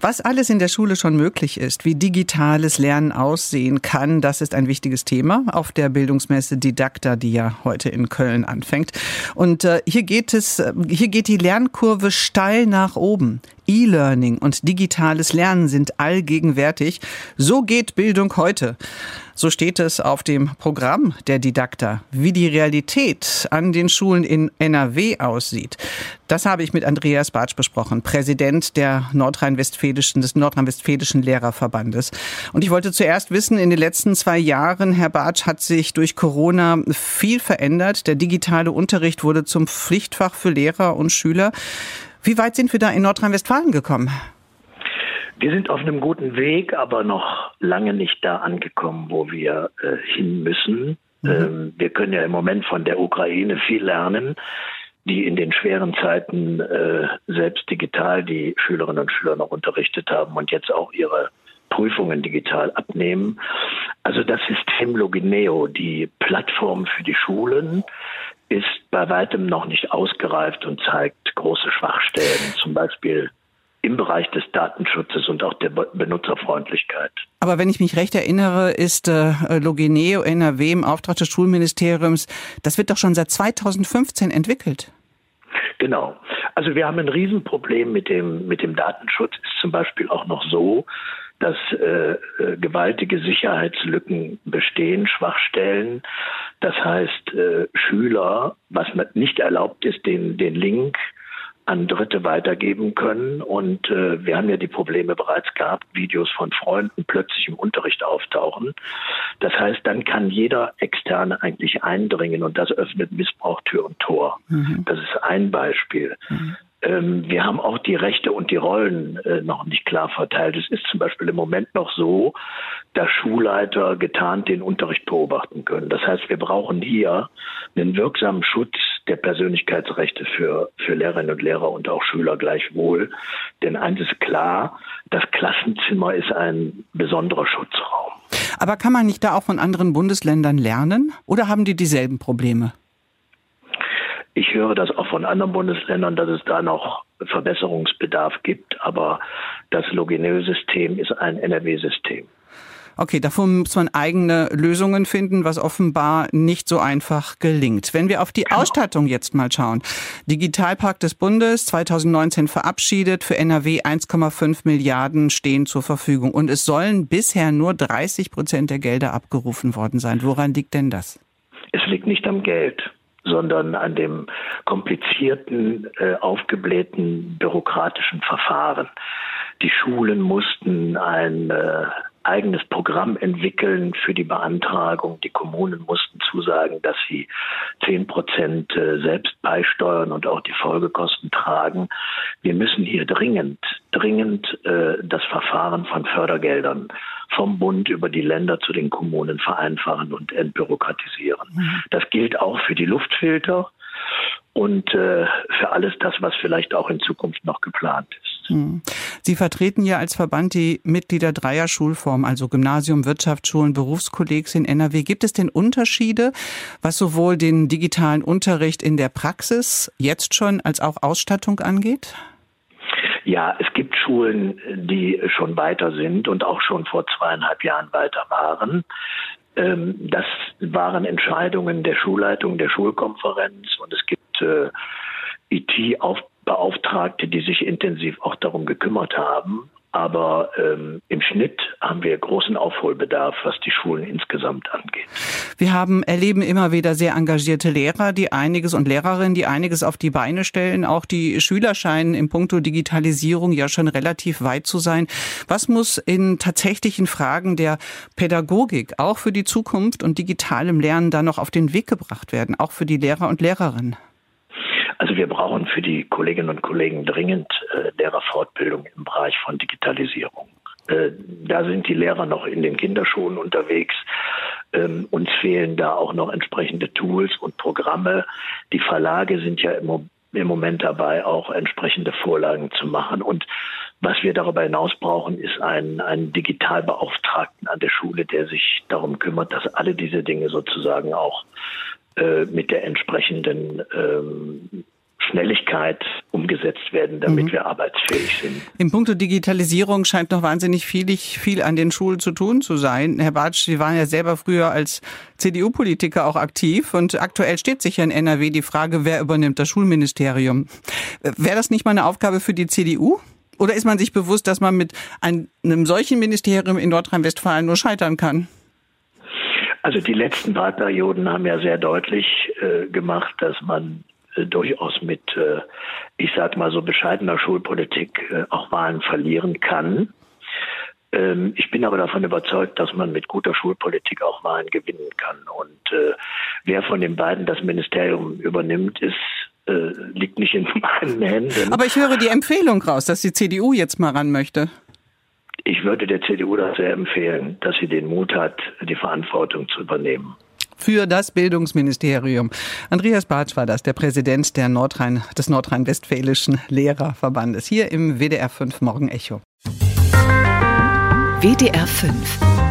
Was alles in der Schule schon möglich ist, wie digitales Lernen aussehen kann, das ist ein wichtiges Thema auf der Bildungsmesse Didakta, die ja heute in Köln anfängt. Und hier geht die Lernkurve steil nach oben. E-Learning und digitales Lernen sind allgegenwärtig. So geht Bildung heute. So steht es auf dem Programm der Didakta. Wie die Realität an den Schulen in NRW aussieht, das habe ich mit Andreas Bartsch besprochen, Präsident des Nordrhein-Westfälischen Lehrerverbandes. Und ich wollte zuerst wissen, in den letzten 2 Jahren, Herr Bartsch, hat sich durch Corona viel verändert. Der digitale Unterricht wurde zum Pflichtfach für Lehrer und Schüler. Wie weit sind wir da in Nordrhein-Westfalen gekommen? Wir sind auf einem guten Weg, aber noch lange nicht da angekommen, wo wir hin müssen. Wir können ja im Moment von der Ukraine viel lernen, die in den schweren Zeiten selbst digital die Schülerinnen und Schüler noch unterrichtet haben und jetzt auch ihre Prüfungen digital abnehmen. Also das System Logineo, die Plattform für die Schulen, ist bei weitem noch nicht ausgereift und zeigt große Schwachstellen, zum Beispiel im Bereich des Datenschutzes und auch der Benutzerfreundlichkeit. Aber wenn ich mich recht erinnere, ist Logineo NRW im Auftrag des Schulministeriums, das wird doch schon seit 2015 entwickelt. Genau. Also wir haben ein Riesenproblem mit dem Datenschutz. Ist zum Beispiel auch noch so, dass gewaltige Sicherheitslücken bestehen, Schwachstellen. Das heißt, Schüler, was nicht erlaubt ist, den Link an Dritte weitergeben können. Und wir haben ja die Probleme bereits gehabt, Videos von Freunden plötzlich im Unterricht auftauchen. Das heißt, dann kann jeder Externe eigentlich eindringen und das öffnet Missbrauch Tür und Tor. Das ist ein Beispiel. Wir haben auch die Rechte und die Rollen noch nicht klar verteilt. Es ist zum Beispiel im Moment noch so, dass Schulleiter getarnt den Unterricht beobachten können. Das heißt, wir brauchen hier einen wirksamen Schutz der Persönlichkeitsrechte für Lehrerinnen und Lehrer und auch Schüler gleichwohl. Denn eins ist klar, das Klassenzimmer ist ein besonderer Schutzraum. Aber kann man nicht da auch von anderen Bundesländern lernen? Oder haben die dieselben Probleme? Ich höre das auch von anderen Bundesländern, dass es da noch Verbesserungsbedarf gibt. Aber das Logineo-System ist ein NRW-System. Okay, davor muss man eigene Lösungen finden, was offenbar nicht so einfach gelingt. Wenn wir auf die Ausstattung jetzt mal schauen. Digitalpakt des Bundes 2019 verabschiedet, für NRW 1,5 Milliarden stehen zur Verfügung. Und es sollen bisher nur 30% der Gelder abgerufen worden sein. Woran liegt denn das? Es liegt nicht am Geld, sondern an dem komplizierten, aufgeblähten bürokratischen Verfahren. Die Schulen mussten ein eigenes Programm entwickeln für die Beantragung. Die Kommunen mussten zusagen, dass sie 10% selbst beisteuern und auch die Folgekosten tragen. Wir müssen hier dringend das Verfahren von Fördergeldern vom Bund über die Länder zu den Kommunen vereinfachen und entbürokratisieren. Das gilt auch für die Luftfilter und für alles das, was vielleicht auch in Zukunft noch geplant ist. Sie vertreten ja als Verband die Mitglieder dreier Schulformen, also Gymnasium, Wirtschaftsschulen, Berufskollegs in NRW. Gibt es denn Unterschiede, was sowohl den digitalen Unterricht in der Praxis jetzt schon als auch Ausstattung angeht? Ja, es gibt Schulen, die schon weiter sind und auch schon vor 2,5 Jahren weiter waren. Das waren Entscheidungen der Schulleitung, der Schulkonferenz und es gibt IT-Beauftragte, die sich intensiv auch darum gekümmert haben. Aber im Schnitt haben wir großen Aufholbedarf, was die Schulen insgesamt angeht. Wir erleben immer wieder sehr engagierte Lehrer, und Lehrerinnen, die einiges auf die Beine stellen. Auch die Schüler scheinen in puncto Digitalisierung ja schon relativ weit zu sein. Was muss in tatsächlichen Fragen der Pädagogik, auch für die Zukunft und digitalem Lernen, da noch auf den Weg gebracht werden, auch für die Lehrer und Lehrerinnen? Also wir brauchen für die Kolleginnen und Kollegen dringend Lehrerfortbildung im Bereich von Digitalisierung. Da sind die Lehrer noch in den Kinderschulen unterwegs. Uns fehlen da auch noch entsprechende Tools und Programme. Die Verlage sind ja im Moment dabei, auch entsprechende Vorlagen zu machen. Und was wir darüber hinaus brauchen, ist einen Digitalbeauftragten an der Schule, der sich darum kümmert, dass alle diese Dinge sozusagen auch mit der entsprechenden Schnelligkeit umgesetzt werden, damit wir arbeitsfähig sind. In puncto Digitalisierung scheint noch wahnsinnig viel an den Schulen zu tun zu sein. Herr Bartsch, Sie waren ja selber früher als CDU-Politiker auch aktiv und aktuell steht sich ja in NRW die Frage, wer übernimmt das Schulministerium. Wäre das nicht mal eine Aufgabe für die CDU? Oder ist man sich bewusst, dass man mit einem solchen Ministerium in Nordrhein-Westfalen nur scheitern kann? Also die letzten Wahlperioden haben ja sehr deutlich gemacht, dass man durchaus mit, ich sag mal so bescheidener Schulpolitik auch Wahlen verlieren kann. Ich bin aber davon überzeugt, dass man mit guter Schulpolitik auch Wahlen gewinnen kann. Und wer von den beiden das Ministerium übernimmt, liegt nicht in meinen Händen. Aber ich höre die Empfehlung raus, dass die CDU jetzt mal ran möchte. Ich würde der CDU das sehr empfehlen, dass sie den Mut hat, die Verantwortung zu übernehmen. Für das Bildungsministerium. Andreas Bartsch war das, der Präsident des Nordrhein-Westfälischen Lehrerverbandes, hier im WDR 5 Morgenecho. WDR 5